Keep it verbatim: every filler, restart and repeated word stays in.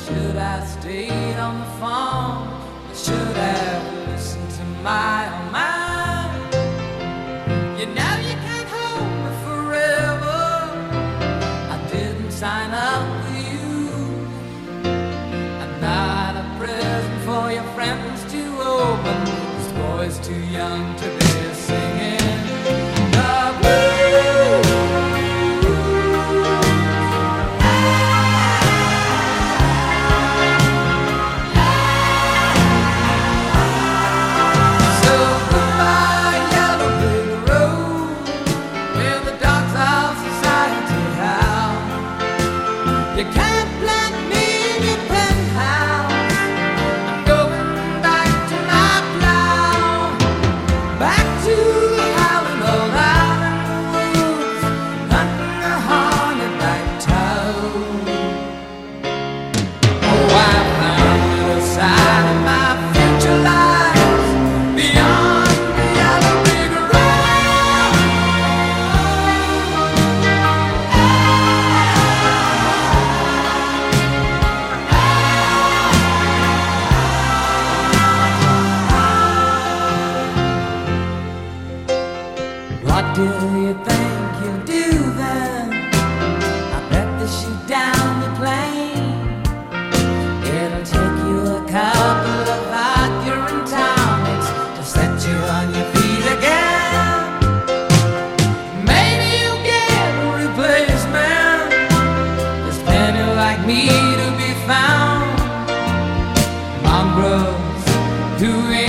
Should I stayed on the phone? I should have listened to my own mind. You know you can't hold me forever. I didn't sign up with you. I'm not a present for your friends to open. This boy's too young to be singing the blues. You can't plant me in your penthouse. I'm going back to my plow, back to the howling old island woods, hunting a hornet-back toad. Oh, I found the other side of my future lies beyond the yellow brick road. What do you think you'll do then? I bet they shoot down the plane. It'll take you a couple of hot urine tonics to set you on your feet again. Maybe you'll get a replacement. There's plenty like me to be found. Mongrels who ain't